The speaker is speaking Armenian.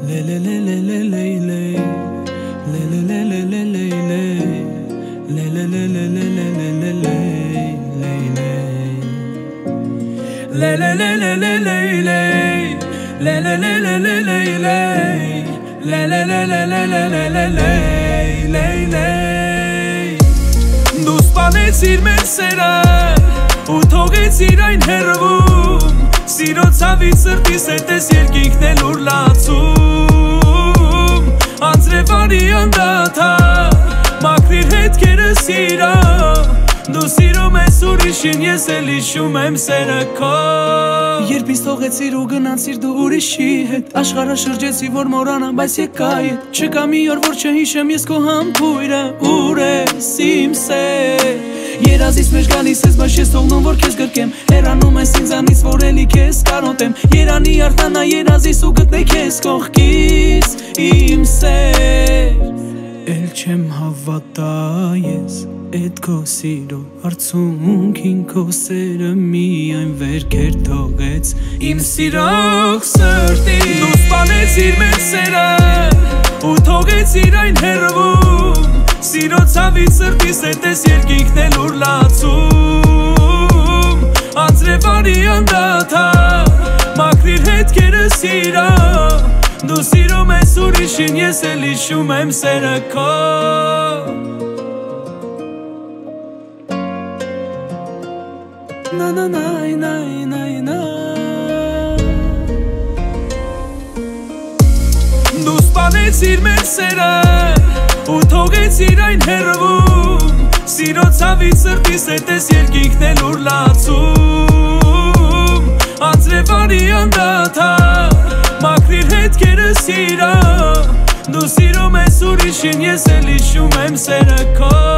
Դու սպանեցիր մեր սերը ու թողեցիր այն հեռվում Սիրո ցավի սրտիս հետ ես երկինքն էլ ուռլացում Անձրևանի անդադար մաքրիր հետքերը սիրո Դու սիրում ես ուրիշին, ես էլ հիշում եմ սերը քո Երբ ինձ թողեցիր ու գնացիր դու ուրիշի հետ Աշխարհը շրջեցի որ մոռանամ, բայց եկա ետ Չկա մի օր որ չհիշեմ ես քո համբույրը Ուր ես իմ սեր Երազից մեջ գալիս ես, բայց ես թողնում որ քեզ գրկեմ Հեռանում ես ինձանից որ էլի քեզ կարոտեմ Երանի արտանա երազիս ու գտնե քեզ կողքից Իմ սեր Էլ չեմ հավատա ես Էդ քո սիրո արցունքին քո սերը միայն վերքեր թողեց Իմ սիրող սրտի Դու սպանեցիր մեր սերը ու թողեցիր այն հեռվում Սիրո ցավի սրտիս հետ ես երկինքն էլ ուռլացում Անձրևանի անդադար մաքրիր հետքերը սիրո Դու սիրում ես ուրիշին, ես էլ հիշում եմ սերը քո Na na na na na na Դու սպանեցիր մեր սերը ու թողեցիր այն հեռվում Սիրո ցավի սրտիս հետ ես երկինքն էլ ուռլացում Անձրևանի անդադար մաքրիր հետքերը սիրո Դու սիրում ես ուրիշին, ես էլ հիշում եմ սերը քո